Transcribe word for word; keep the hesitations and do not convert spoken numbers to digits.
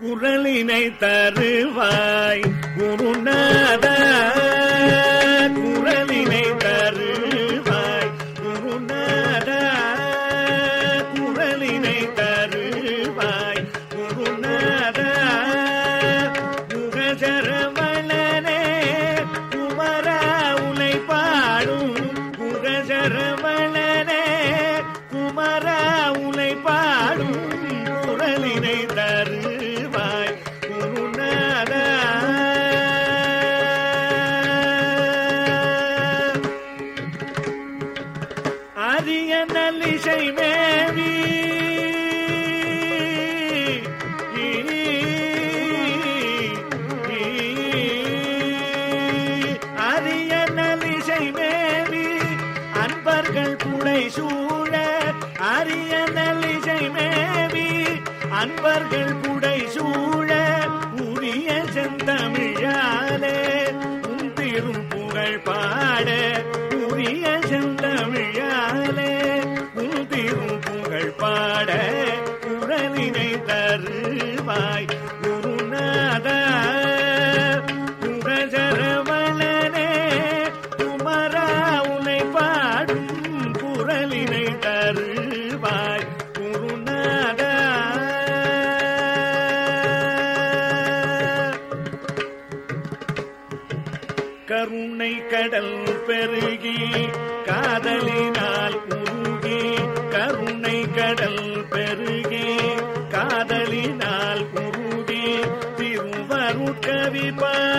குரலினை தருவாய் குருநாதா, குரலினை தருவாய் குருநாதா, குரலினை தருவாய் குருநாதா. குகசரவணனே குமரா உனை பாடும், குகசரவணனே குமரா உனை பாடும், குரலினை தருவாய் குருநாதா. அரிய நல்லிசை மேவி அரிய நல்லிசை மேவி அன்பர்கள் புடை சூழ, அரிய நல்லிசை மேவி அன்பர்கள் புடை சூழ, உரிய செந்தமிழாலே உன் திரும் புகழ் பாட, உரிய செந்தமிழாலே உன் திரும் புகழ் பாட, குரலினை தருவாய் குருநாதா. குகசரவணனே குமரா உனை பாடும், குரலினை தருவாய் குருநாதா. கருணை கடல் பெருகி காதலினால் உருகி, கருணை கடல் பெருகி காதலினால் உருகி, திருவருட்கவி பா